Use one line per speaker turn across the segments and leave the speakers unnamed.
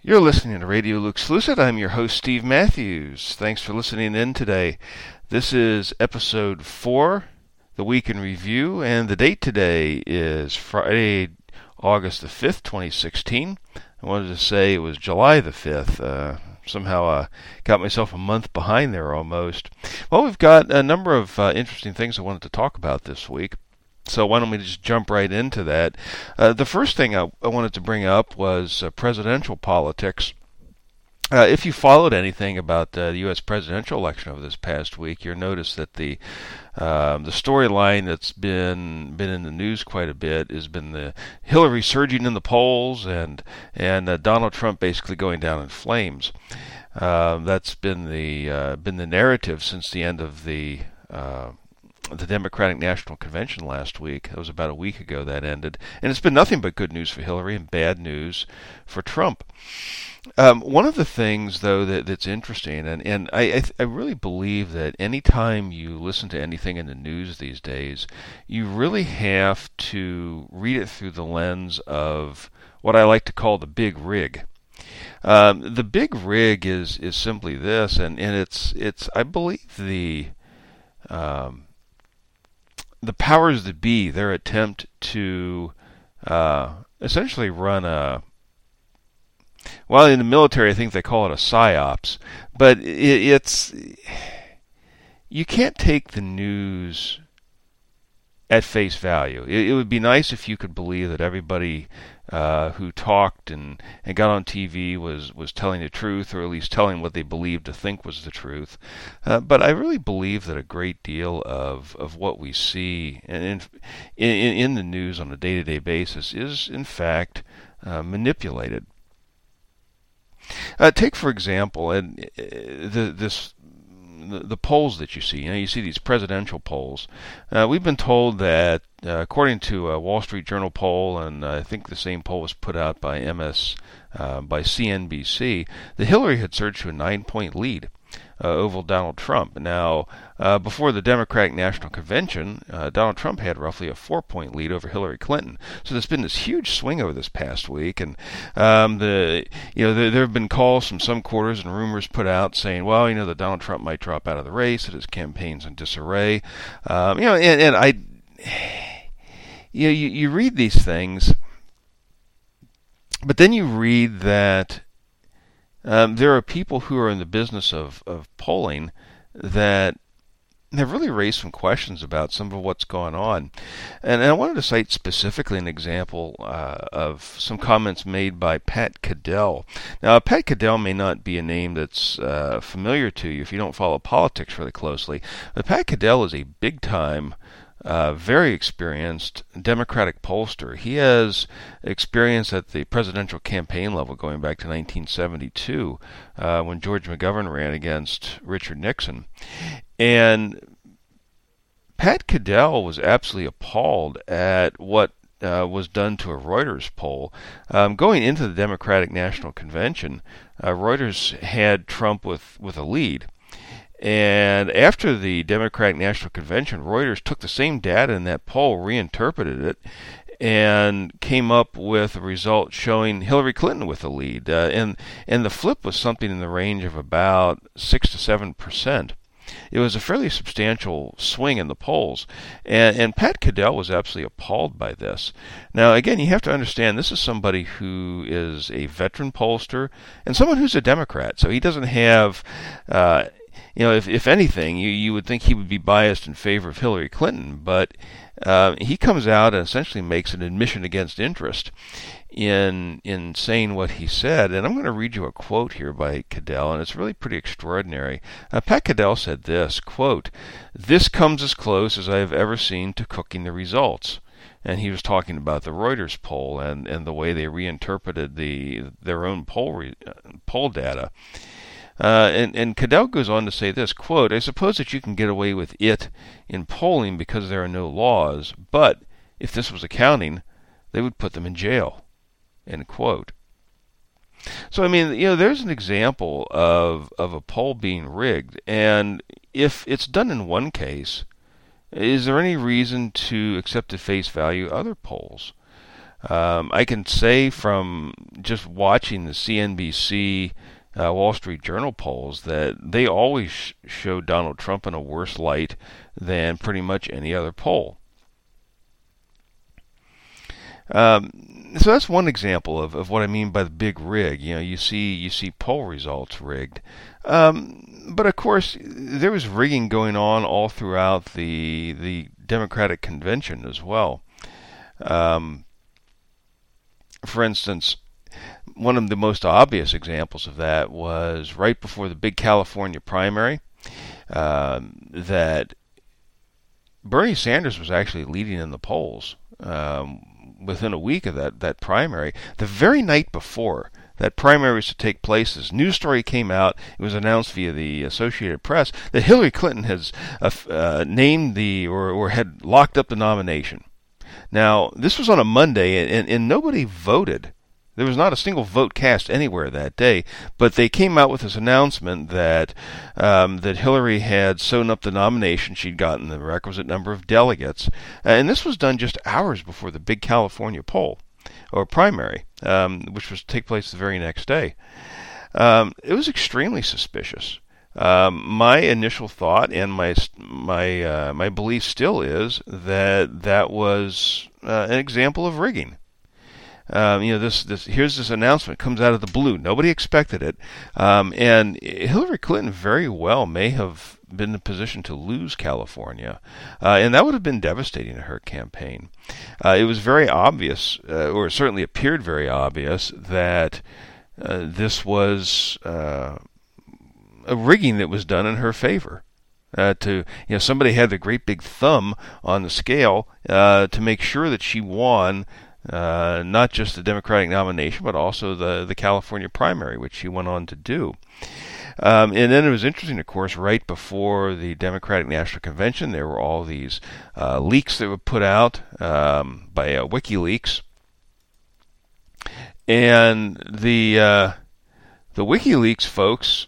You're listening to Radio Lux Lucid. I'm your host, Steve Matthews. Thanks for listening in today. This is episode 4, the week in review, and the date today is Friday, August the 5th, 2016. I wanted to say it was July the 5th. Somehow got myself a month behind there almost. Well, we've got a number of interesting things I wanted to talk about this week. So why don't we just jump right into that? The first thing I wanted to bring up was presidential politics. If you followed anything about the U.S. presidential election over this past week, you'll notice that the storyline that's been in the news quite a bit has been the Hillary surging in the polls and Donald Trump basically going down in flames. That's been the narrative since the end of the Democratic National Convention last week. It was about a week ago that ended. And it's been nothing but good news for Hillary and bad news for Trump. One of the things, though, that's interesting, and I really believe that any time you listen to anything in the news these days, you really have to read it through the lens of what I like to call the big rig. The big rig is simply this, and it's I believe the powers that be, their attempt to essentially run well, in the military I think they call it a psyops, but it's you can't take the news at face value. It would be nice if you could believe that everybody who talked and got on TV was telling the truth, or at least telling what they believed to think was the truth. But I really believe that a great deal of what we see in the news on a day-to-day basis is, in fact, manipulated. Take, for example, the polls that you see. You see these presidential polls. We've been told that, according to a Wall Street Journal poll, and I think the same poll was put out by by CNBC, that Hillary had surged to a 9-point lead over Donald Trump. Now, before the Democratic National Convention, Donald Trump had roughly a 4-point lead over Hillary Clinton. So there's been this huge swing over this past week, and there have been calls from some quarters and rumors put out saying, well, that Donald Trump might drop out of the race, that his campaign's in disarray. You read these things, but then you read that there are people who are in the business of polling that have really raised some questions about some of what's going on. And I wanted to cite specifically an example of some comments made by Pat Caddell. Now, Pat Caddell may not be a name that's familiar to you if you don't follow politics really closely, but Pat Caddell is a big-time very experienced Democratic pollster. He has experience at the presidential campaign level going back to 1972 when George McGovern ran against Richard Nixon. And Pat Caddell was absolutely appalled at what was done to a Reuters poll. Going into the Democratic National Convention, Reuters had Trump with a lead. And after the Democratic National Convention, Reuters took the same data in that poll, reinterpreted it, and came up with a result showing Hillary Clinton with the lead. And the flip was something in the range of about 6 to 7%. It was a fairly substantial swing in the polls, and Pat Caddell was absolutely appalled by this. Now, again, you have to understand this is somebody who is a veteran pollster and someone who's a Democrat, so he doesn't have if anything, you would think he would be biased in favor of Hillary Clinton, but he comes out and essentially makes an admission against interest in saying what he said. And I'm going to read you a quote here by Caddell, and it's really pretty extraordinary. Pat Caddell said this, quote, "This comes as close as I have ever seen to cooking the results." And he was talking about the Reuters poll and the way they reinterpreted their own poll data. And Caddell goes on to say this, quote, "I suppose that you can get away with it in polling because there are no laws, but if this was accounting, they would put them in jail," end quote. So, there's an example of a poll being rigged, and if it's done in one case, is there any reason to accept at face value other polls? I can say from just watching the CNBC Wall Street Journal polls that they always show Donald Trump in a worse light than pretty much any other poll. So that's one example of what I mean by the big rig. You see poll results rigged. But of course, there was rigging going on all throughout the Democratic convention as well. For instance, one of the most obvious examples of that was right before the big California primary, that Bernie Sanders was actually leading in the polls within a week of that primary. The very night before that primary was to take place, this news story came out. It was announced via the Associated Press that Hillary Clinton has named or had locked up the nomination. Now, this was on a Monday, and nobody voted. There was not a single vote cast anywhere that day, but they came out with this announcement that Hillary had sewn up the nomination. She'd gotten the requisite number of delegates, and this was done just hours before the big California poll, or primary, which was to take place the very next day. It was extremely suspicious. My initial thought and my belief still is that was an example of rigging. Here's this announcement comes out of the blue. Nobody expected it, and Hillary Clinton very well may have been in a position to lose California, and that would have been devastating to her campaign. It was very obvious, or it certainly appeared very obvious, that this was a rigging that was done in her favor. Somebody had the great big thumb on the scale to make sure that she won. Not just the Democratic nomination, but also the California primary, which she went on to do. And then it was interesting, of course, right before the Democratic National Convention, there were all these leaks that were put out by WikiLeaks. And the WikiLeaks folks,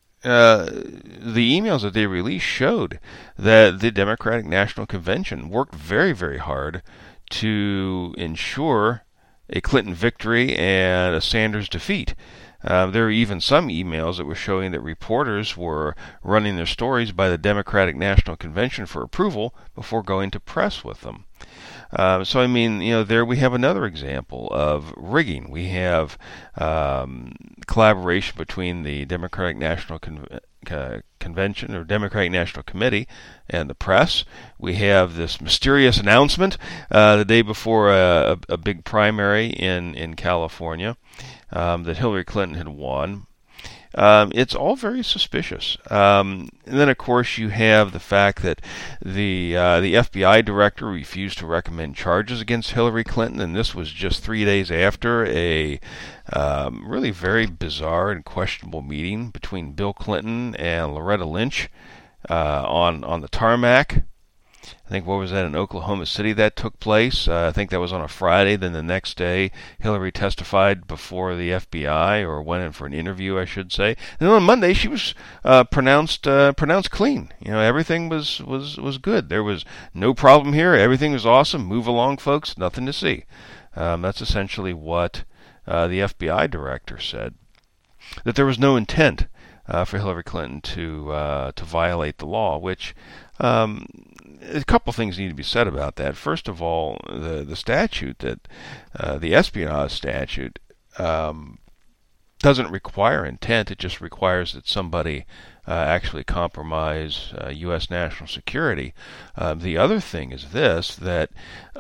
the emails that they released showed that the Democratic National Convention worked very, very hard to ensure a Clinton victory and a Sanders defeat. There were even some emails that were showing that reporters were running their stories by the Democratic National Convention for approval before going to press with them. So, I mean, there we have another example of rigging. We have collaboration between the Democratic National Convention or Democratic National Committee and the press. We have this mysterious announcement the day before a big primary in California that Hillary Clinton had won. It's all very suspicious. And then, of course, you have the fact that the FBI director refused to recommend charges against Hillary Clinton, and this was just 3 days after a really very bizarre and questionable meeting between Bill Clinton and Loretta Lynch on the tarmac. I think, what was that, in Oklahoma City that took place? I think that was on a Friday. Then the next day, Hillary testified before the FBI, or went in for an interview, I should say. And then on Monday, she was pronounced clean. Everything was good. There was no problem here. Everything was awesome. Move along, folks. Nothing to see. That's essentially what the FBI director said. That there was no intent for Hillary Clinton to violate the law, which a couple things need to be said about that. First of all, the statute, that the espionage statute, doesn't require intent. It just requires that somebody actually compromise U.S. national security. The other thing is this, that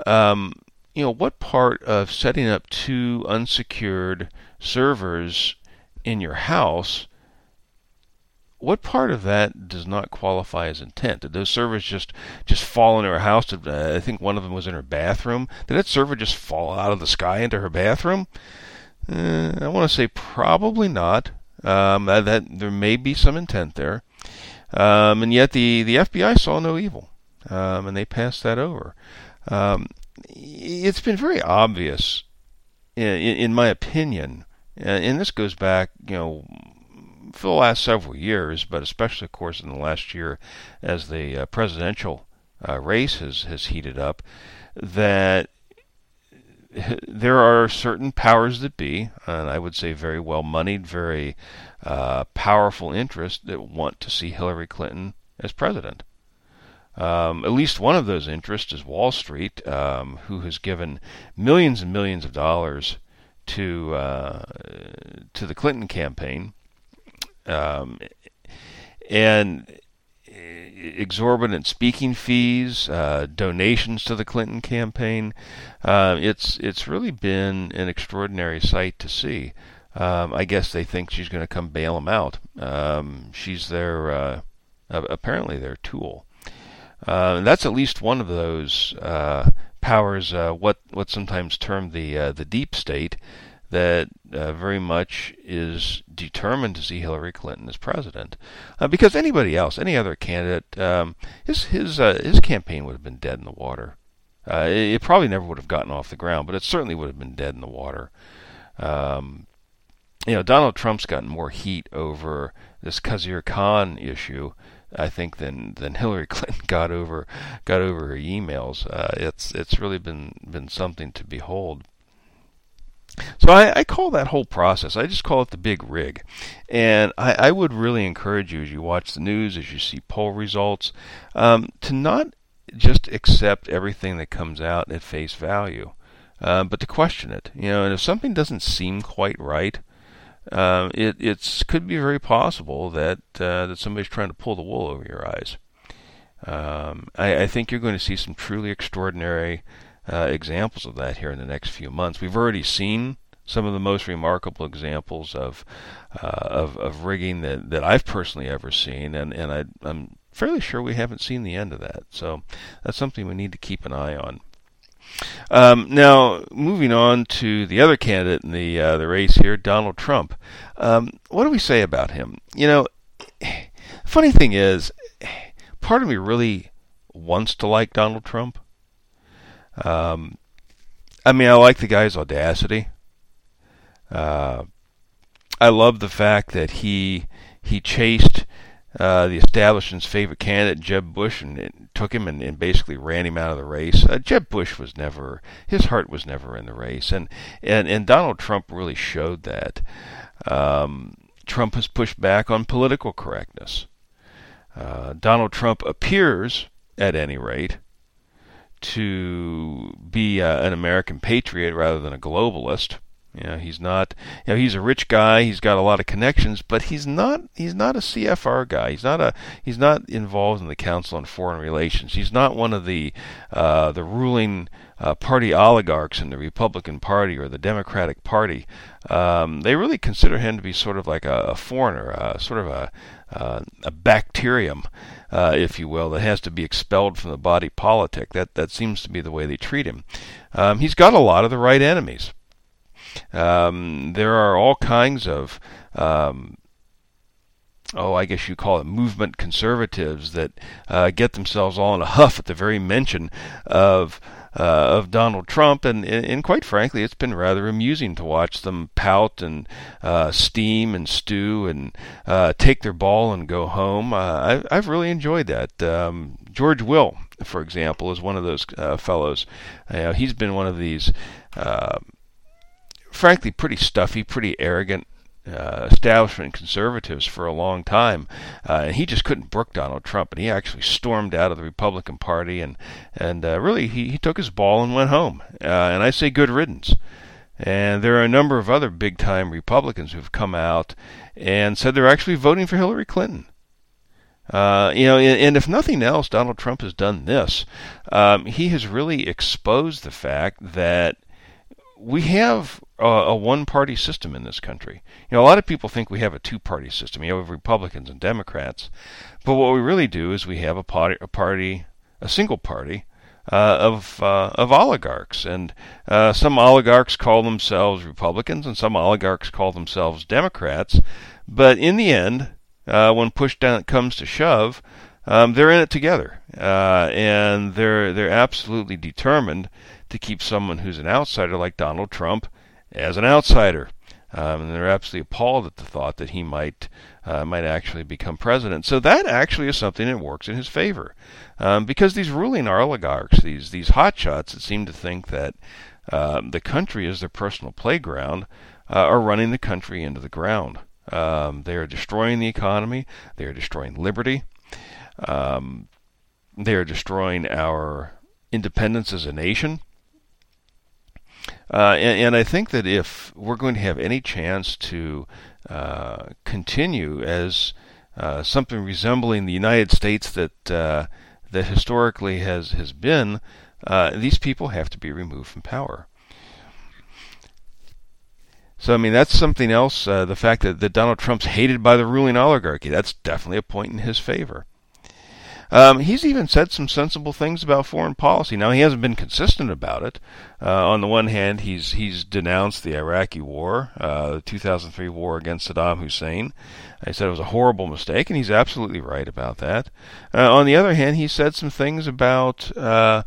what part of setting up two unsecured servers in your house, what part of that does not qualify as intent? Did those servers just fall into her house? I think one of them was in her bathroom. Did that server just fall out of the sky into her bathroom? I want to say probably not. That there may be some intent there. And yet the FBI saw no evil, and they passed that over. It's been very obvious, in my opinion, and this goes back, for the last several years, but especially, of course, in the last year as the presidential race has heated up, that there are certain powers that be, and I would say very well moneyed, very powerful interests that want to see Hillary Clinton as president. At least one of those interests is Wall Street, who has given millions and millions of dollars to the Clinton campaign, and exorbitant speaking fees, donations to the Clinton campaign. It's really been an extraordinary sight to see. I guess they think she's going to come bail them out. She's their apparently their tool. That's at least one of those powers. What's sometimes termed the deep state, that very much is determined to see Hillary Clinton as president, because anybody else, any other candidate, his campaign would have been dead in the water. It probably never would have gotten off the ground, but it certainly would have been dead in the water. Donald Trump's gotten more heat over this Khizr Khan issue, I think, than Hillary Clinton got over her emails. It's really been something to behold. So I call that whole process, I just call it the big rig. And I would really encourage you, as you watch the news, as you see poll results, to not just accept everything that comes out at face value, but to question it. And if something doesn't seem quite right, it could be very possible that somebody's trying to pull the wool over your eyes. I think you're going to see some truly extraordinary examples of that here in the next few months. We've already seen some of the most remarkable examples of rigging that I've personally ever seen, and I'm fairly sure we haven't seen the end of that. So that's something we need to keep an eye on. Now, moving on to the other candidate in the race here, Donald Trump. What do we say about him? Funny thing is, part of me really wants to like Donald Trump. I like the guy's audacity. I love the fact that he chased the establishment's favorite candidate, Jeb Bush, and took him and basically ran him out of the race. Jeb Bush his heart was never in the race, and Donald Trump really showed that. Trump has pushed back on political correctness. Donald Trump appears, at any rate, to be an American patriot rather than a globalist. He's not. He's a rich guy. He's got a lot of connections, but he's not a CFR guy. He's not involved in the Council on Foreign Relations. He's not one of the ruling party oligarchs in the Republican Party or the Democratic Party. They really consider him to be sort of like a foreigner, sort of a bacterium, if you will, that has to be expelled from the body politic. That seems to be the way they treat him. He's got a lot of the right enemies. There are all kinds of, I guess you call it movement conservatives that get themselves all in a huff at the very mention of Donald Trump, and quite frankly, it's been rather amusing to watch them pout and steam and stew and take their ball and go home. I've really enjoyed that. George Will, for example, is one of those fellows. He's been one of these frankly pretty stuffy, pretty arrogant establishment conservatives for a long time, and he just couldn't brook Donald Trump, and he actually stormed out of the Republican Party, and really he took his ball and went home. And I say good riddance. And there are a number of other big-time Republicans who've come out and said they're actually voting for Hillary Clinton. And if nothing else, Donald Trump has done this. He has really exposed the fact that we have a one-party system in this country. A lot of people think we have a two-party system. You have Republicans and Democrats, but what we really do is we have a single party of oligarchs, and some oligarchs call themselves Republicans, and some oligarchs call themselves Democrats. But in the end, when push down comes to shove, they're in it together, and they're absolutely determined to keep someone who's an outsider like Donald Trump as an outsider. And they're absolutely appalled at the thought that he might actually become president. So that actually is something that works in his favor, because these ruling oligarchs, these hotshots that seem to think that the country as their personal playground, are running the country into the ground. They are destroying the economy. They are destroying liberty. They are destroying our independence as a nation. And I think that if we're going to have any chance to continue as something resembling the United States that historically has been, these people have to be removed from power. So, I mean, that's something else. The fact that Donald Trump's hated by the ruling oligarchy, that's definitely a point in his favor. He's even said some sensible things about foreign policy. Now, he hasn't been consistent about it. On the one hand, he's denounced the Iraqi war, the 2003 war against Saddam Hussein. He said it was a horrible mistake, and he's absolutely right about that. On the other hand, he said some things about that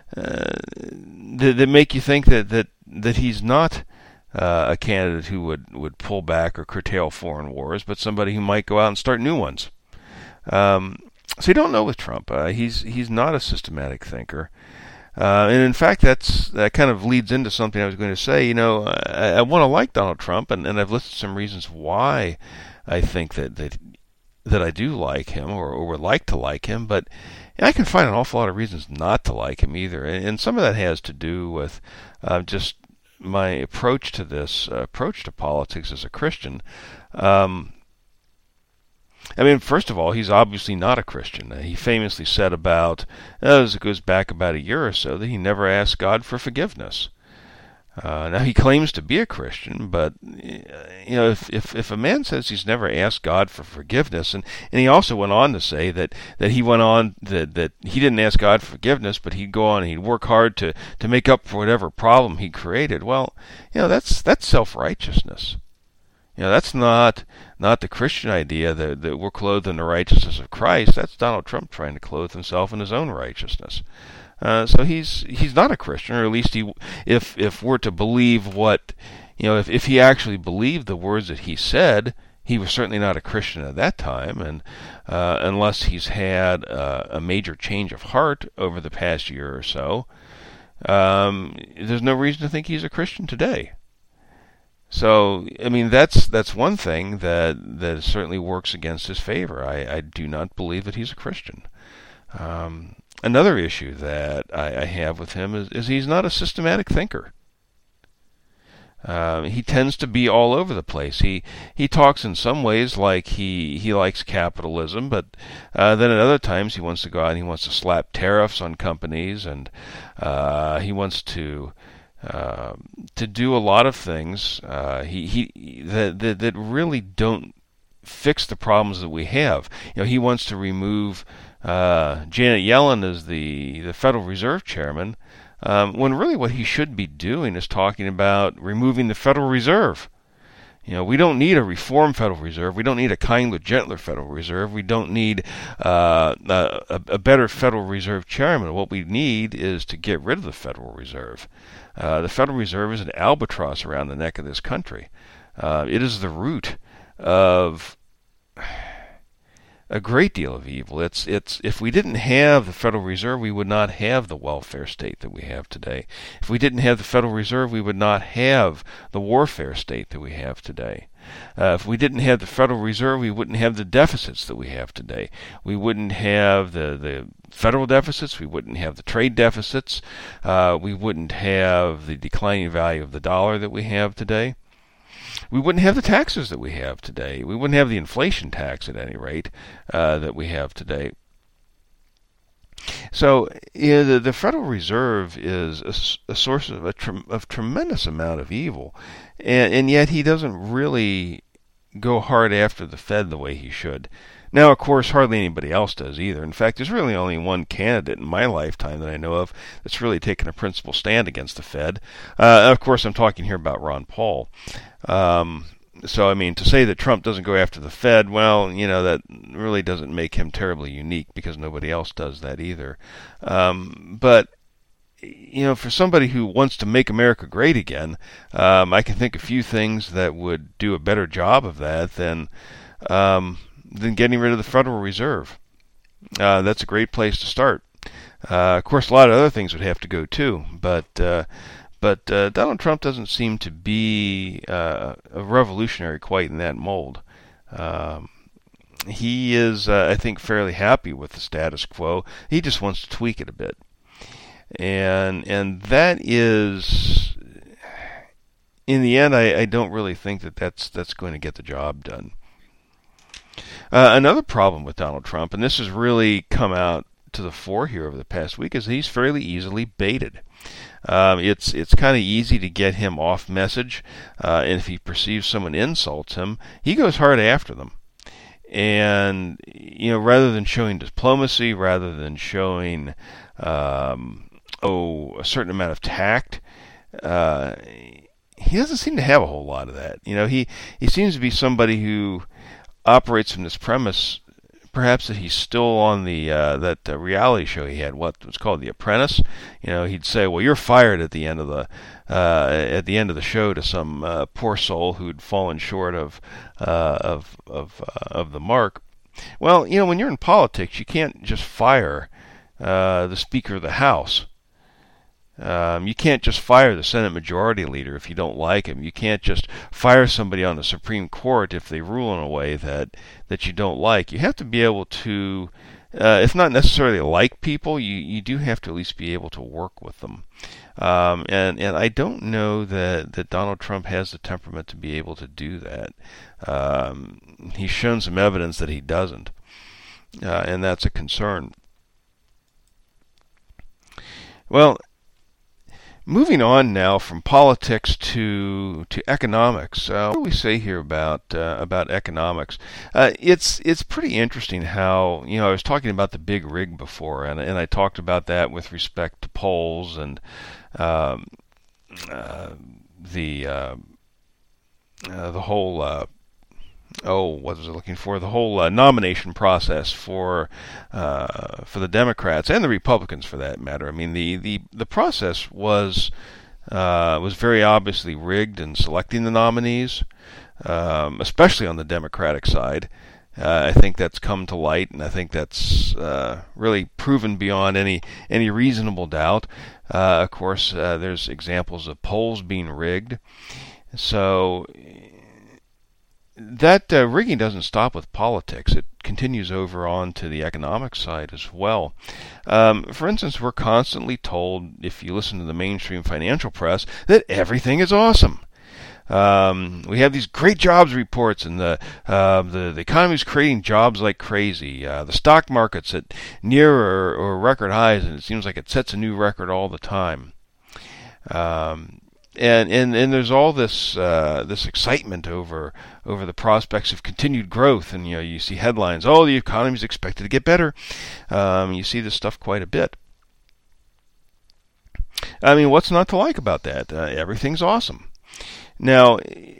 make you think that he's not a candidate who would pull back or curtail foreign wars, but somebody who might go out and start new ones. So you don't know with Trump. He's not a systematic thinker. And in fact, that kind of leads into something I was going to say. I want to like Donald Trump, and I've listed some reasons why I think that I do like him or would like to like him, but I can find an awful lot of reasons not to like him either. And some of that has to do with just my approach to politics as a Christian. I mean, first of all, he's obviously not a Christian. He famously said as it goes back about a year or so, that he never asked God for forgiveness. Now, he claims to be a Christian, but if a man says he's never asked God for forgiveness, and he also went on to say that he didn't ask God for forgiveness, but he'd go on and he'd work hard to make up for whatever problem he created. Well, that's self-righteousness. That's not the Christian idea that we're clothed in the righteousness of Christ. That's Donald Trump trying to clothe himself in his own righteousness. So he's not a Christian, or at least if we're to believe if he actually believed the words that he said, he was certainly not a Christian at that time, and unless he's had a major change of heart over the past year or so, there's no reason to think he's a Christian today. So, I mean, that's one thing that certainly works against his favor. I do not believe that he's a Christian. Another issue that I have with him is he's not a systematic thinker. He tends to be all over the place. He talks in some ways like he likes capitalism, but then at other times he wants to go out and he wants to slap tariffs on companies, and he wants to do a lot of things that really don't fix the problems that we have. He wants to remove Janet Yellen as the Federal Reserve Chairman, when really what he should be doing is talking about removing the Federal Reserve. We don't need a reformed Federal Reserve. We don't need a kinder, gentler Federal Reserve. We don't need a better Federal Reserve Chairman. What we need is to get rid of the Federal Reserve. The Federal Reserve is an albatross around the neck of this country. It is the root of a great deal of evil. It's if we didn't have the Federal Reserve, we would not have the welfare state that we have today. If we didn't have the Federal Reserve, we would not have the warfare state that we have today. If we didn't have the Federal Reserve, we wouldn't have the deficits that we have today. We wouldn't have the federal deficits. We wouldn't have the trade deficits. We wouldn't have the declining value of the dollar that we have today. We wouldn't have the taxes that we have today. We wouldn't have the inflation tax, at any rate, that we have today. So the Federal Reserve is a source of a tremendous amount of evil, and yet he doesn't really go hard after the Fed the way he should. Now, of course, hardly anybody else does either. In fact, there's really only one candidate in my lifetime that I know of that's really taken a principled stand against the Fed. Of course, I'm talking here about Ron Paul. So, I mean, to say that Trump doesn't go after the Fed, well, that really doesn't make him terribly unique, because nobody else does that either. But for somebody who wants to make America great again, I can think of a few things that would do a better job of that than getting rid of the Federal Reserve. That's a great place to start. Of course, a lot of other things would have to go too, but But Donald Trump doesn't seem to be a revolutionary quite in that mold. He is, I think, fairly happy with the status quo. He just wants to tweak it a bit, and that is, in the end, I don't really think that's going to get the job done. Another problem with Donald Trump, and this has really come out to the fore here over the past week, is he's fairly easily baited. It's kind of easy to get him off message, and if he perceives someone insults him, he goes hard after them. And rather than showing diplomacy, rather than showing a certain amount of tact, he doesn't seem to have a whole lot of that. He seems to be somebody who operates from this premise, perhaps, that he's still on the that reality show he had, what was called The Apprentice. He'd say, "Well, you're fired" at the end of the show to some poor soul who'd fallen short of the mark. Well, when you're in politics, you can't just fire the Speaker of the House. You can't just fire the Senate Majority Leader if you don't like him. You can't just fire somebody on the Supreme Court if they rule in a way that you don't like. You have to be able to, if not necessarily like people, you do have to at least be able to work with them. And I don't know that Donald Trump has the temperament to be able to do that. He's shown some evidence that he doesn't, and that's a concern. Well, moving on now from politics to economics. What do we say here about economics? It's pretty interesting how I was talking about the big rig before, and I talked about that with respect to polls and the whole. What was I looking for? The whole nomination process for the Democrats and the Republicans, for that matter. I mean, the process was very obviously rigged in selecting the nominees, especially on the Democratic side. I think that's come to light, and I think that's really proven beyond any reasonable doubt. Of course, there's examples of polls being rigged, so that rigging doesn't stop with politics. It continues over on to the economic side as well. For instance, we're constantly told, if you listen to the mainstream financial press, that everything is awesome. We have these great jobs reports, and the economy is creating jobs like crazy. The stock market's at near or record highs, and it seems like it sets a new record all the time. And there's all this excitement over the prospects of continued growth, and you see headlines, "Oh, the economy's expected to get better." You see this stuff quite a bit. I mean, what's not to like about that? Everything's awesome. Now,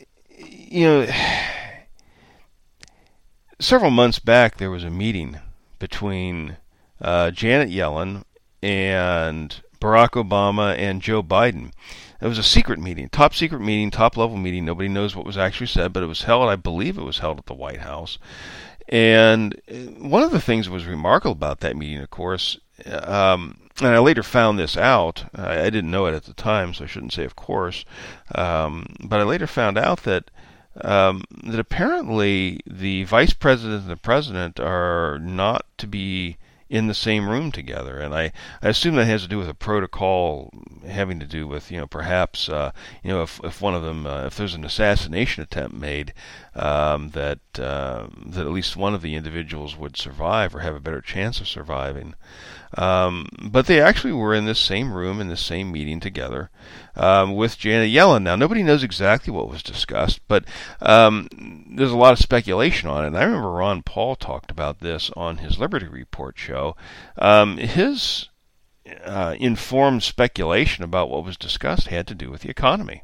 several months back there was a meeting between Janet Yellen and Barack Obama and Joe Biden. It was a secret meeting, top secret meeting, top level meeting. Nobody knows what was actually said, but it was held, I believe it was held at the White House. And one of the things that was remarkable about that meeting, of course, and I later found this out. I didn't know it at the time, so I shouldn't say of course. But I later found out that apparently the vice president and the president are not to be in the same room together, and I assume that has to do with a protocol having to do with perhaps if one of them if there's an assassination attempt made, that at least one of the individuals would survive or have a better chance of surviving. But they actually were in this same room in the same meeting together with Janet Yellen. Now, nobody knows exactly what was discussed, but there's a lot of speculation on it. And I remember Ron Paul talked about this on his Liberty Report show. His informed speculation about what was discussed had to do with the economy.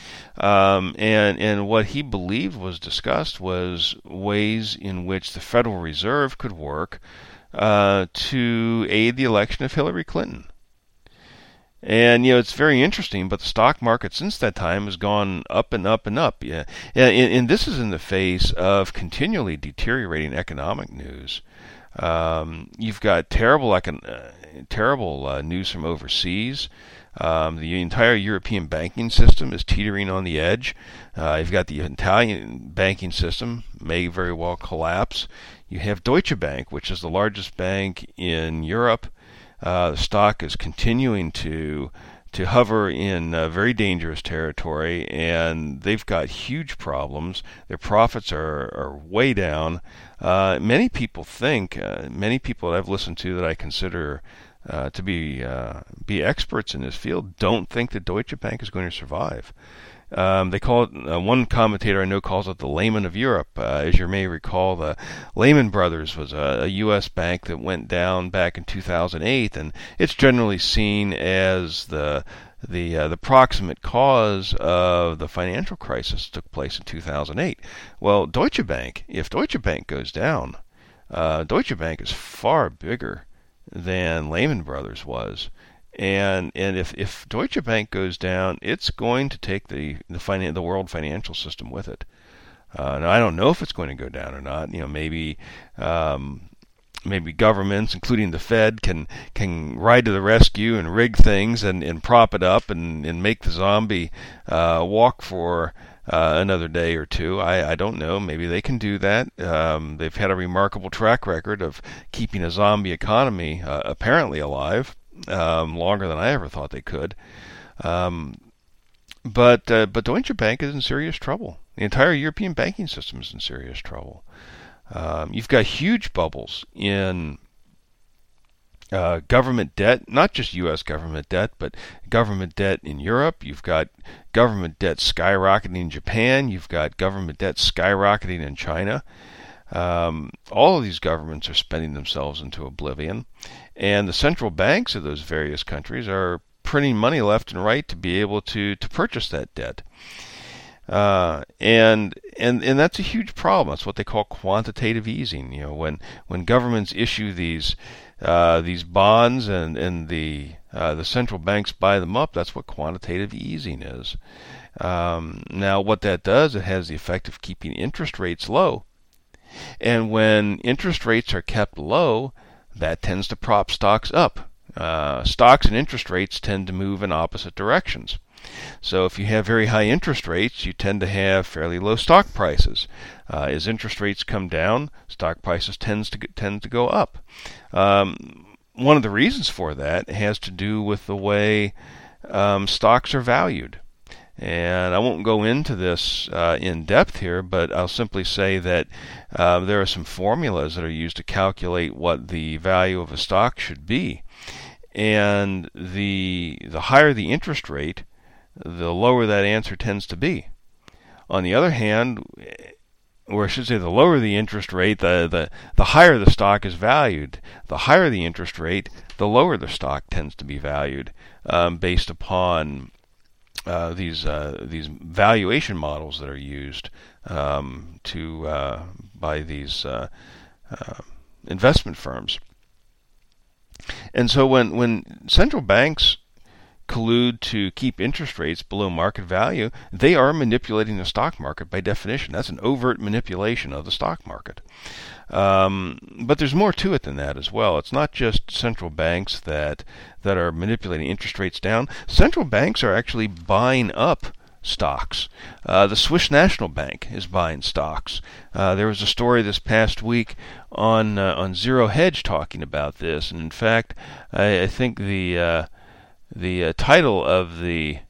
And what he believed was discussed was ways in which the Federal Reserve could work to aid the election of Hillary Clinton. And it's very interesting, but the stock market since that time has gone up and up and up. Yeah, and this is in the face of continually deteriorating economic news. You've got terrible news from overseas. The entire European banking system is teetering on the edge. You've got the Italian banking system may very well collapse. You have Deutsche Bank, which is the largest bank in Europe. The stock is continuing to hover in very dangerous territory, and they've got huge problems. Their profits are way down. Many people that I've listened to that I consider to be experts in this field don't think that Deutsche Bank is going to survive. They call it, one commentator I know calls it the Lehman of Europe. As you may recall, the Lehman Brothers was a U.S. bank that went down back in 2008, and it's generally seen as the proximate cause of the financial crisis that took place in 2008. Well, Deutsche Bank, if Deutsche Bank goes down, Deutsche Bank is far bigger than Lehman Brothers was. And if Deutsche Bank goes down, it's going to take the world financial system with it. Now I don't know if it's going to go down or not. Maybe governments, including the Fed, can ride to the rescue and rig things and prop it up and make the zombie walk for another day or two. I don't know. Maybe they can do that. They've had a remarkable track record of keeping a zombie economy apparently alive. Longer than I ever thought they could. But Deutsche Bank is in serious trouble. The entire European banking system is in serious trouble. You've got huge bubbles in government debt, not just U.S. government debt, but government debt in Europe. You've got government debt skyrocketing in Japan. You've got government debt skyrocketing in China. All of these governments are spending themselves into oblivion, and the central banks of those various countries are printing money left and right to be able to purchase that debt. And that's a huge problem. That's what they call quantitative easing. When governments issue these bonds and the central banks buy them up, that's what quantitative easing is. Now, what that does, it has the effect of keeping interest rates low. And when interest rates are kept low, that tends to prop stocks up. Stocks and interest rates tend to move in opposite directions. So if you have very high interest rates, you tend to have fairly low stock prices. As interest rates come down, stock prices tend to go up. One of the reasons for that has to do with the way stocks are valued. And I won't go into this in depth here, but I'll simply say that there are some formulas that are used to calculate what the value of a stock should be. And the higher the interest rate, the lower that answer tends to be. On the other hand, or I should say the lower the interest rate, the higher the stock is valued. The higher the interest rate, the lower the stock tends to be valued, based upon these valuation models that are used by these investment firms. And so when central banks collude to keep interest rates below market value, they are manipulating the stock market by definition. That's an overt manipulation of the stock market. But there's more to it than that as well. It's not just central banks that are manipulating interest rates down. Central banks are actually buying up stocks. The Swiss National Bank is buying stocks. There was a story this past week on Zero Hedge talking about this, and in fact, I think the title of the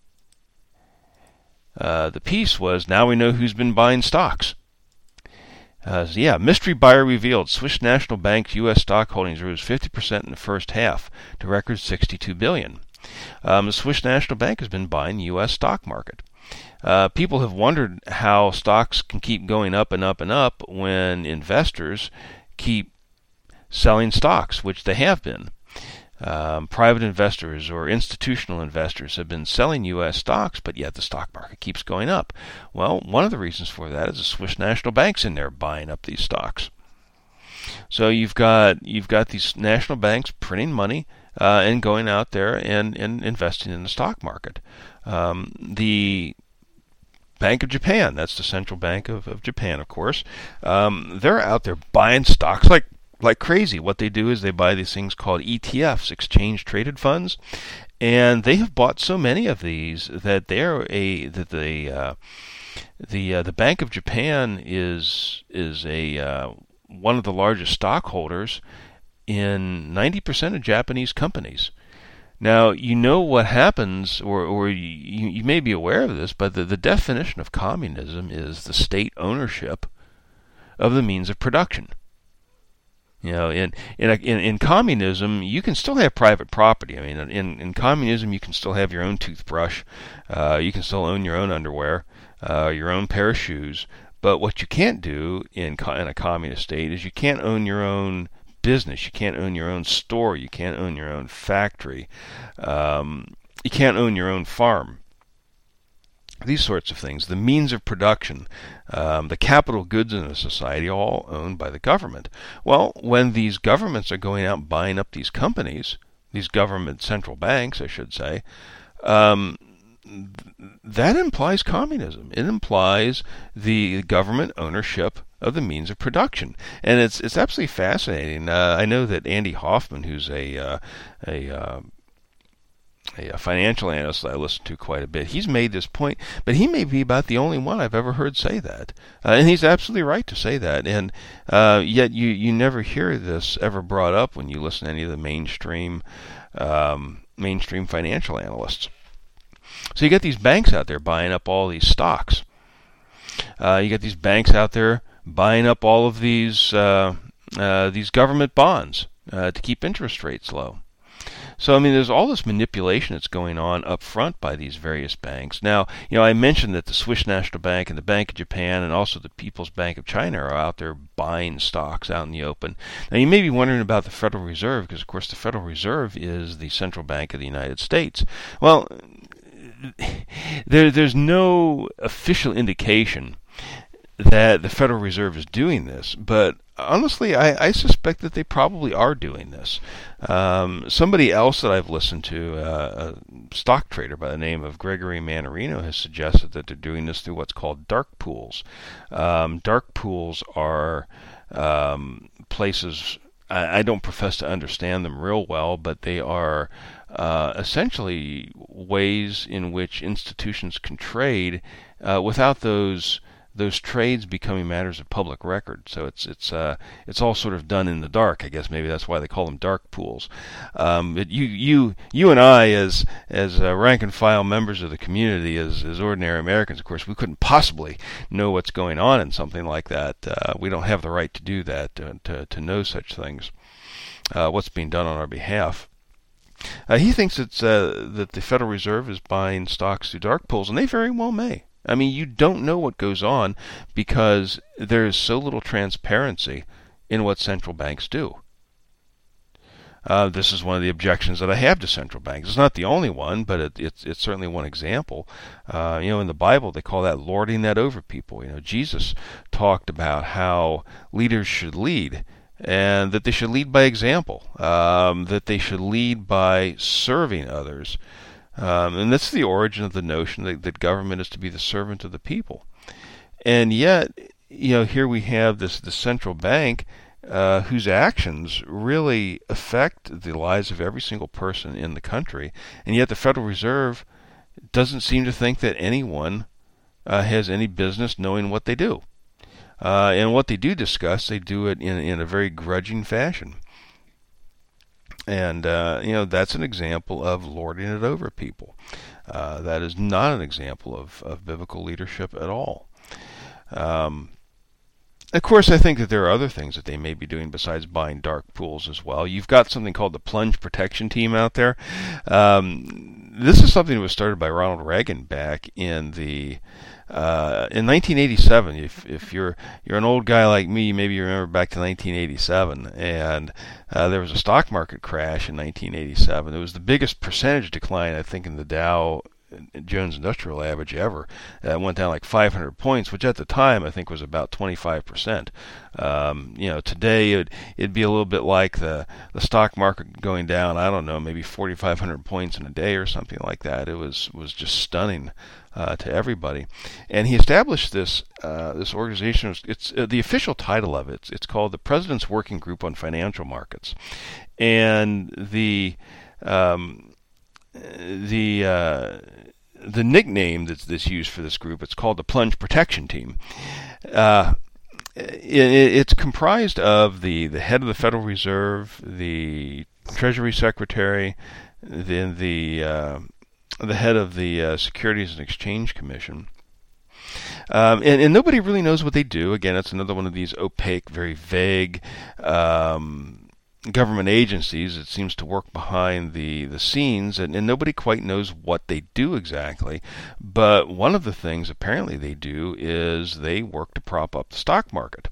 piece was "Now We Know Who's Been Buying Stocks." Mystery buyer revealed. Swiss National Bank's U.S. stock holdings rose 50% in the first half to record $62 billion. The Swiss National Bank has been buying the U.S. stock market. People have wondered how stocks can keep going up and up and up when investors keep selling stocks, which they have been. Private investors or institutional investors have been selling U.S. stocks, but yet the stock market keeps going up. Well, one of the reasons for that is the Swiss National Bank's in there buying up these stocks. So you've got these national banks printing money and going out there and investing in the stock market. The Bank of Japan, that's the central bank of Japan, of course, they're out there buying stocks like crazy. What they do is they buy these things called ETFs, exchange traded funds, and they have bought so many of these that the Bank of Japan is a one of the largest stockholders in 90% of Japanese companies. Now, you know what happens, or you may be aware of this, but the definition of communism is the state ownership of the means of production. You know, in communism, you can still have private property. I mean, in communism, you can still have your own toothbrush, you can still own your own underwear, your own pair of shoes. But what you can't do in a communist state is you can't own your own business. You can't own your own store. You can't own your own factory. You can't own your own farm. These sorts of things. The means of production, the capital goods in a society, all owned by the government. Well, when these governments are going out and buying up these companies, these government central banks, I should say, that implies communism. It implies the government ownership of the means of production, and it's absolutely fascinating. I know that Andy Hoffman, who's a financial analyst that I listen to quite a bit, he's made this point, but he may be about the only one I've ever heard say that, and he's absolutely right to say that. And yet you never hear this ever brought up when you listen to any of the mainstream financial analysts. So you get these banks out there buying up all these stocks. You get these banks out there buying up all of these government bonds to keep interest rates low. So, I mean, there's all this manipulation that's going on up front by these various banks. Now, you know, I mentioned that the Swiss National Bank and the Bank of Japan and also the People's Bank of China are out there buying stocks out in the open. Now, you may be wondering about the Federal Reserve, because, of course, the Federal Reserve is the central bank of the United States. Well, there's no official indication that the Federal Reserve is doing this, but honestly, I suspect that they probably are doing this. Somebody else that I've listened to, a stock trader by the name of Gregory Mannarino, has suggested that they're doing this through what's called dark pools. Dark pools are places, I don't profess to understand them real well, but they are essentially ways in which institutions can trade without those trades becoming matters of public record. So it's all sort of done in the dark. I guess maybe that's why they call them dark pools. But you and I, as rank and file members of the community, as ordinary Americans, of course, we couldn't possibly know what's going on in something like that. We don't have the right to do that, to know such things. What's being done on our behalf. He thinks it's that the Federal Reserve is buying stocks through dark pools, and they very well may. I mean, you don't know what goes on because there is so little transparency in what central banks do. This is one of the objections that I have to central banks. It's not the only one, but it's certainly one example. In the Bible, they call that lording that over people. You know, Jesus talked about how leaders should lead, and that they should lead by example, that they should lead by serving others. And that's the origin of the notion that government is to be the servant of the people. And yet, here we have the central bank whose actions really affect the lives of every single person in the country. And yet the Federal Reserve doesn't seem to think that anyone has any business knowing what they do. And what they do discuss, they do it in a very grudging fashion. And, that's an example of lording it over people. That is not an example of biblical leadership at all. Of course, I think that there are other things that they may be doing besides buying dark pools as well. You've got something called the Plunge Protection Team out there. This is something that was started by Ronald Reagan back in 1987. If you're an old guy like me, maybe you remember back to 1987, and there was a stock market crash in 1987. It was the biggest percentage decline, I think, in the Dow Jones Industrial Average ever. It went down like 500 points, which at the time I think was about 25%. Today it'd be a little bit like the stock market going down, I don't know, maybe 4,500 points in a day or something like that. It was just stunning to everybody. And he established this organization. It's the official title of it. It's called the President's Working Group on Financial Markets. And the nickname that's used for this group, it's called the Plunge Protection Team. It's comprised of the head of the Federal Reserve, the Treasury Secretary, then the head of the Securities and Exchange Commission. And nobody really knows what they do. Again, it's another one of these opaque, very vague government agencies. It seems to work behind the scenes, and nobody quite knows what they do exactly. But one of the things apparently they do is they work to prop up the stock market.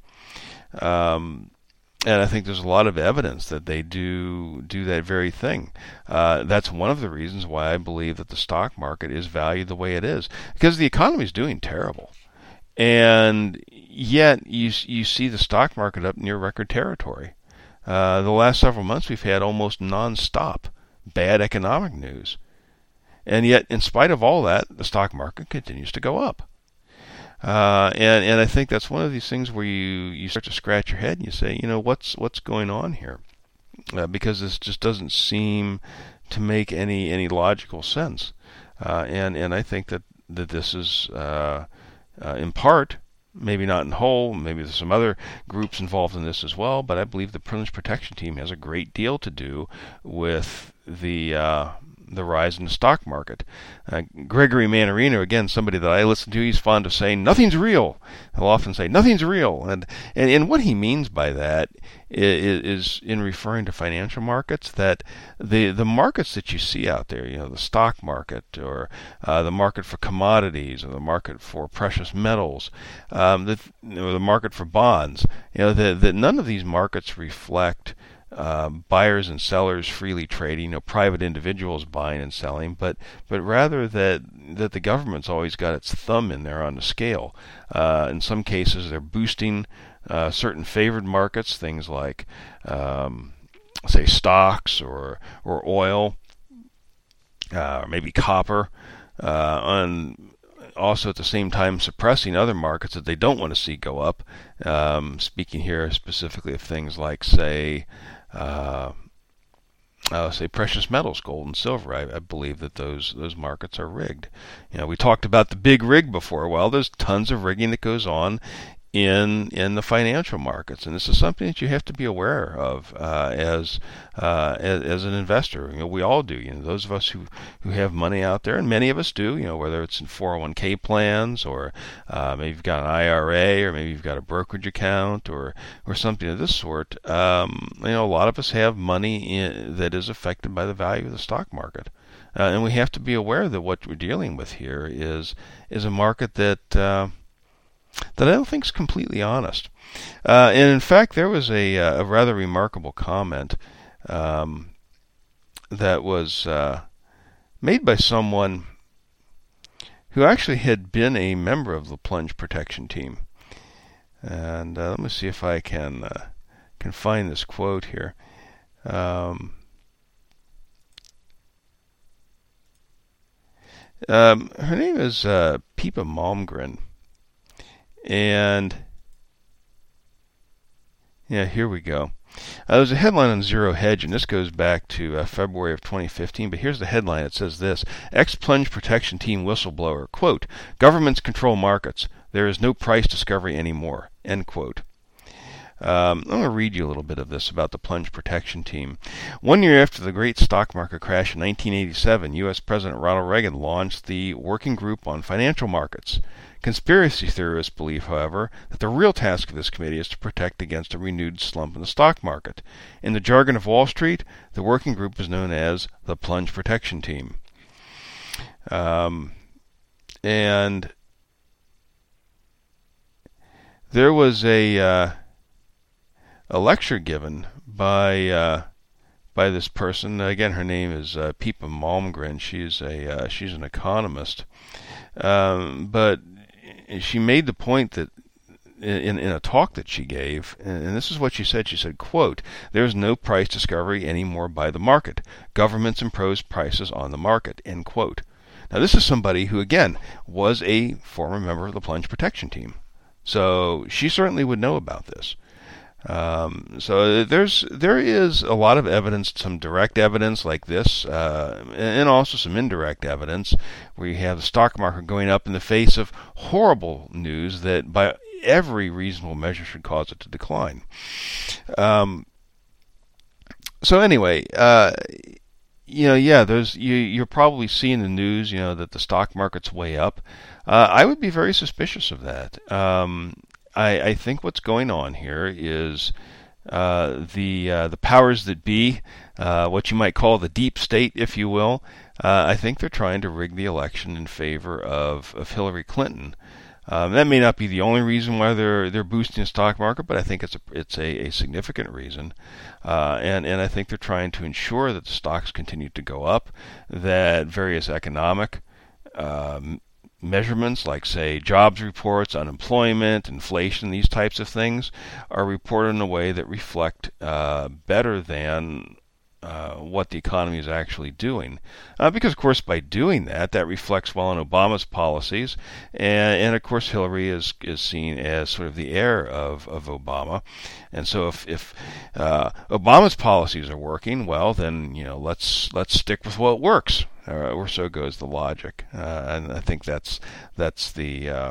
And I think there's a lot of evidence that they do that very thing. That's one of the reasons why I believe that the stock market is valued the way it is, because the economy is doing terrible. And yet you see the stock market up near record territory. The last several months we've had almost nonstop bad economic news. And yet, in spite of all that, the stock market continues to go up. And I think that's one of these things where you start to scratch your head and you say, what's going on here? Because this just doesn't seem to make any logical sense. And I think that this is in part, maybe not in whole, maybe there's some other groups involved in this as well, but I believe the Plunge Protection Team has a great deal to do with the rise in the stock market. Gregory Mannarino, again, somebody that I listen to, he's fond of saying, nothing's real. He'll often say, nothing's real. And what he means by that is in referring to financial markets, that the markets that you see out there, the stock market or the market for commodities or the market for precious metals, or the market for bonds, that none of these markets reflect buyers and sellers freely trading, private individuals buying and selling, but rather that the government's always got its thumb in there on the scale. In some cases, they're boosting certain favored markets, things like, say, stocks or oil, or maybe copper, and also at the same time suppressing other markets that they don't want to see go up. Speaking here specifically of things like, say precious metals, gold and silver. I believe that those markets are rigged. We talked about the big rig before. Well, there's tons of rigging that goes on in the financial markets, and this is something that you have to be aware of as an investor. We all do. Those of us who have money out there, and many of us do. Whether it's in 401k plans, or maybe you've got an IRA, or maybe you've got a brokerage account, or something of this sort. A lot of us have money that is affected by the value of the stock market. And we have to be aware that what we're dealing with here is a market that I don't think is completely honest. And in fact, there was a rather remarkable comment that was made by someone who actually had been a member of the Plunge Protection Team. And let me see if I can find this quote here. Her name is Pippa Malmgren. And here we go. There's a headline on Zero Hedge, and this goes back to February of 2015, but here's the headline. It says this: Ex-Plunge Protection Team whistleblower, quote, governments control markets. There is no price discovery anymore, end quote. I'm going to read you a little bit of this about the Plunge Protection Team. 1 year after the great stock market crash in 1987, U.S. President Ronald Reagan launched the Working Group on Financial Markets. Conspiracy theorists believe, however, that the real task of this committee is to protect against a renewed slump in the stock market. In the jargon of Wall Street, the working group is known as the Plunge Protection Team. And there was a lecture given by this person. Again, her name is Pippa Malmgren. She's an economist, but she made the point that in a talk that she gave, and this is what she said. She said, quote, there is no price discovery anymore by the market. Governments impose prices on the market, end quote. Now, this is somebody who, again, was a former member of the Plunge Protection Team. So she certainly would know about this. So there is a lot of evidence, some direct evidence like this, and also some indirect evidence, where you have the stock market going up in the face of horrible news that, by every reasonable measure, should cause it to decline. So anyway, you're probably seeing the news, that the stock market's way up. I would be very suspicious of that. I think what's going on here is the powers that be, what you might call the deep state, if you will. I think they're trying to rig the election in favor of Hillary Clinton. That may not be the only reason why they're boosting the stock market, but I think it's a significant reason, and I think they're trying to ensure that the stocks continue to go up, that various economic measurements, like, say, jobs reports, unemployment, inflation, these types of things, are reported in a way that reflect better than what the economy is actually doing. Because, of course, by doing that, that reflects well on Obama's policies, and of course, Hillary is seen as sort of the heir of Obama. And so if Obama's policies are working, well, then, let's stick with what works. Or so goes the logic, and I think that's the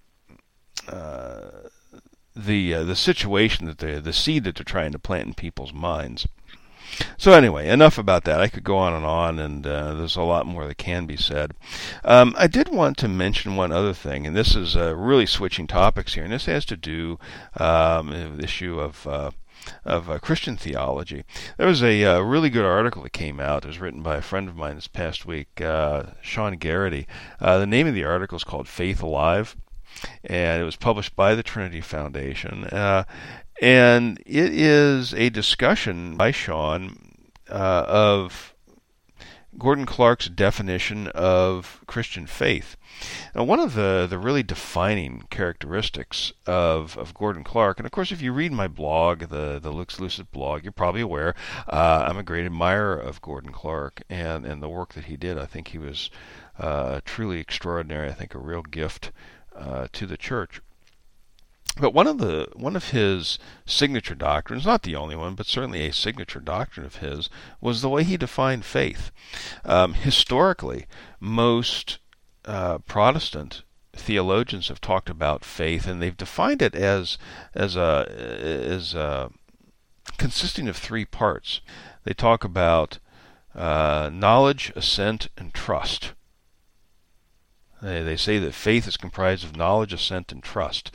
situation, that the seed that they're trying to plant in people's minds. So anyway, enough about that. I could go on, and there's a lot more that can be said. I did want to mention one other thing, and this is really switching topics here, and this has to do with the issue of Christian theology. There was a really good article that came out. It was written by a friend of mine this past week, Sean Garrity. The name of the article is called Faith Alive, and it was published by the Trinity Foundation. And it is a discussion by Sean of Gordon Clark's definition of Christian faith. Now, one of the really defining characteristics of Gordon Clark, and of course, if you read my blog, the Luke's Lucid blog, you're probably aware I'm a great admirer of Gordon Clark and the work that he did. I think he was truly extraordinary. I think a real gift to the church. But one of his signature doctrines, not the only one, but certainly a signature doctrine of his, was the way he defined faith. Historically, most Protestant theologians have talked about faith, and they've defined it as consisting of three parts. They talk about knowledge, assent, and trust. They say that faith is comprised of knowledge, assent, and trust,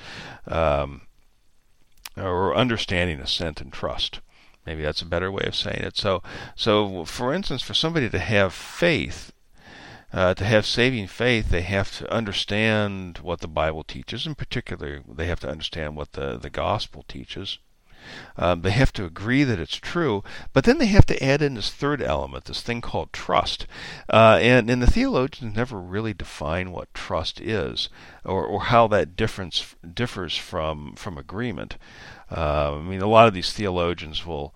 or understanding, assent, and trust. Maybe that's a better way of saying it. So for instance, for somebody to have faith, to have saving faith, they have to understand what the Bible teaches. In particular, they have to understand what the gospel teaches. They have to agree that it's true, but then they have to add in this third element, this thing called trust. And the theologians never really define what trust is, or how that differs from agreement. I mean, a lot of these theologians will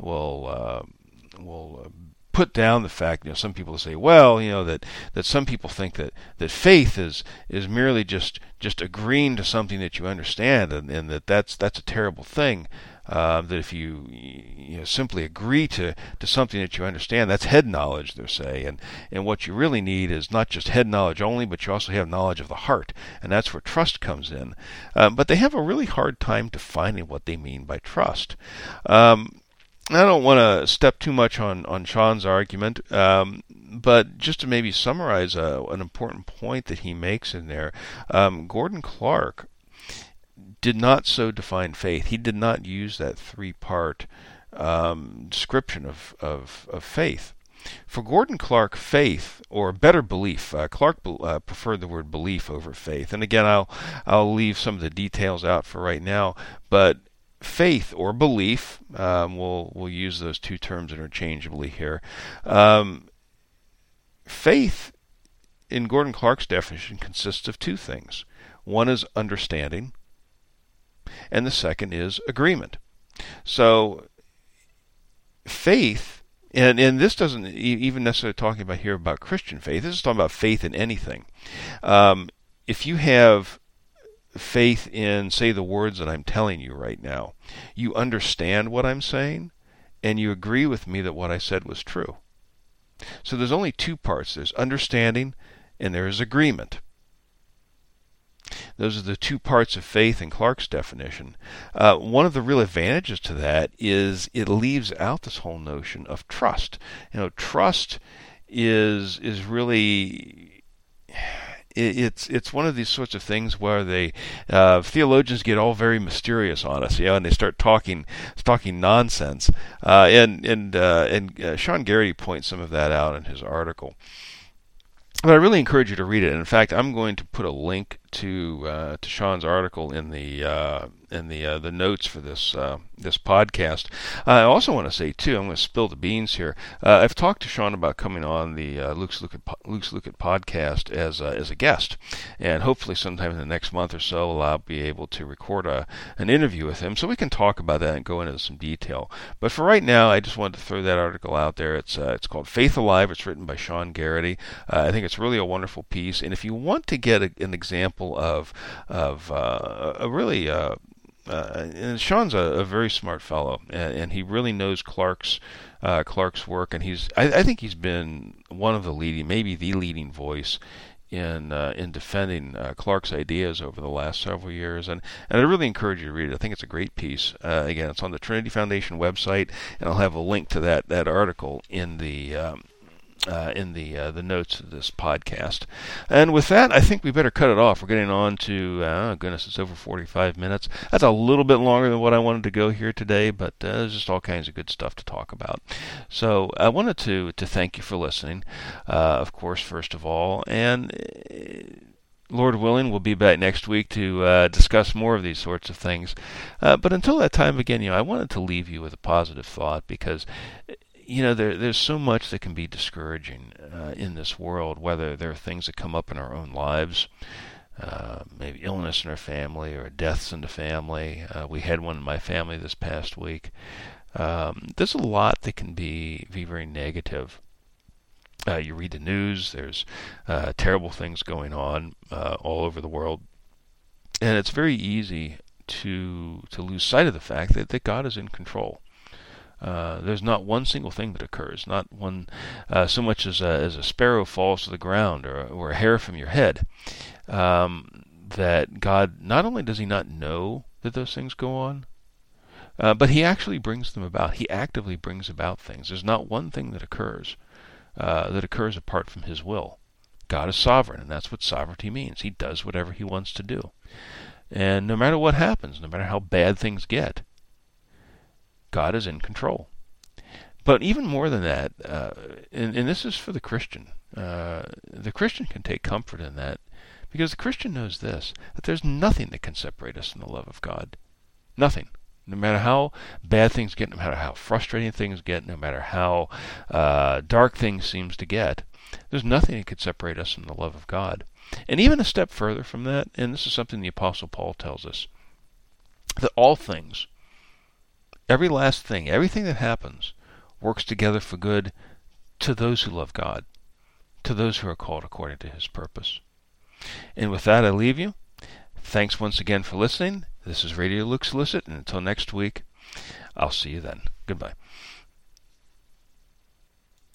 put down the fact, some people say, well, that some people think that faith is merely just agreeing to something that you understand, and that's a terrible thing. That if you simply agree to something that you understand, that's head knowledge, they say, and what you really need is not just head knowledge only, but you also have knowledge of the heart, and that's where trust comes in. But they have a really hard time defining what they mean by trust. I don't want to step too much on Sean's argument, but just to maybe summarize an important point that he makes in there, Gordon Clark did not so define faith. He did not use that three-part description of faith. For Gordon Clark, faith, or better belief, Clark preferred the word belief over faith. And again, I'll leave some of the details out for right now, but faith or belief, we'll use those two terms interchangeably here. Faith, in Gordon Clark's definition, consists of two things. One is understanding, and the second is agreement. So faith, and this doesn't even necessarily talking about here about Christian faith. This is talking about faith in anything. If you have faith in, say, the words that I'm telling you right now. You understand what I'm saying, and you agree with me that what I said was true. So there's only two parts. There's understanding and there is agreement. Those are the two parts of faith in Clarke's definition. One of the real advantages to that is it leaves out this whole notion of trust. Trust is really it's one of these sorts of things where theologians get all very mysterious on us, and they start talking nonsense. And Sean Garrity points some of that out in his article. But I really encourage you to read it. In fact, I'm going to put a link to Sean's article in the notes for this podcast. I also want to say too, I'm going to spill the beans here. I've talked to Sean about coming on the Luke's Look at podcast as a guest, and hopefully sometime in the next month or so, I'll be able to record an interview with him so we can talk about that and go into some detail. But for right now, I just wanted to throw that article out there. It's called Faith Alive. It's written by Sean Garrity. I think it's really a wonderful piece, and if you want to get an example of a really and Sean's a very smart fellow, and he really knows Clarke's work, and I think he's been one of the leading, maybe the leading voice in defending Clarke's ideas over the last several years, and I really encourage you to read it. I think it's a great piece. Again, it's on the Trinity Foundation website, and I'll have a link to that article in the notes of this podcast. And with that, I think we better cut it off. We're getting on to, goodness, it's over 45 minutes. That's a little bit longer than what I wanted to go here today, but there's just all kinds of good stuff to talk about. So I wanted to thank you for listening, of course, first of all, and Lord willing, we'll be back next week to discuss more of these sorts of things. But until that time, again, I wanted to leave you with a positive thought, because there's so much that can be discouraging in this world, whether there are things that come up in our own lives, maybe illness in our family or deaths in the family. We had one in my family this past week. There's a lot that can be very negative. You read the news, there's terrible things going on all over the world, and it's very easy to lose sight of the fact that God is in control. There's not one single thing that occurs, not one so much as a sparrow falls to the ground or a hair from your head, that God, not only does he not know that those things go on, but he actually brings them about. He actively brings about things. There's not one thing that occurs apart from his will. God is sovereign, and that's what sovereignty means. He does whatever he wants to do. And no matter what happens, no matter how bad things get, God is in control. But even more than that, and this is for the Christian, the Christian can take comfort in that, because the Christian knows this, that there's nothing that can separate us from the love of God. Nothing. No matter how bad things get, no matter how frustrating things get, no matter how dark things seems to get, there's nothing that could separate us from the love of God. And even a step further from that, and this is something the Apostle Paul tells us, that all things, every last thing, everything that happens, works together for good to those who love God, to those who are called according to his purpose. And with that, I leave you. Thanks once again for listening. This is Radio Luke Solicit, and until next week, I'll see you then. Goodbye.